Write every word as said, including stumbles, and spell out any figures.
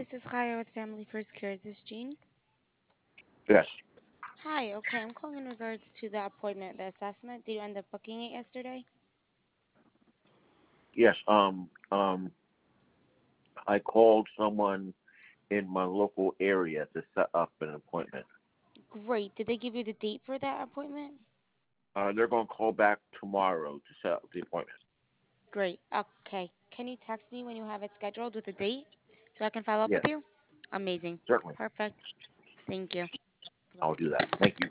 this is Kaya with Family First Care. Is this Jean? Yes, Hi, okay, I'm calling in regards to the appointment, the assessment. Did you end up booking it yesterday? yes. Um, um, I called someone in my local area to set up an appointment. Great. Did they give you the date for that appointment? Uh, they're going to call back tomorrow to set up the appointment. Great. Okay. Can you text me when you have it scheduled with a date so I can follow up Yes, with you? Amazing. certainly. Perfect. Thank you. I'll Bye. do that. Thank you.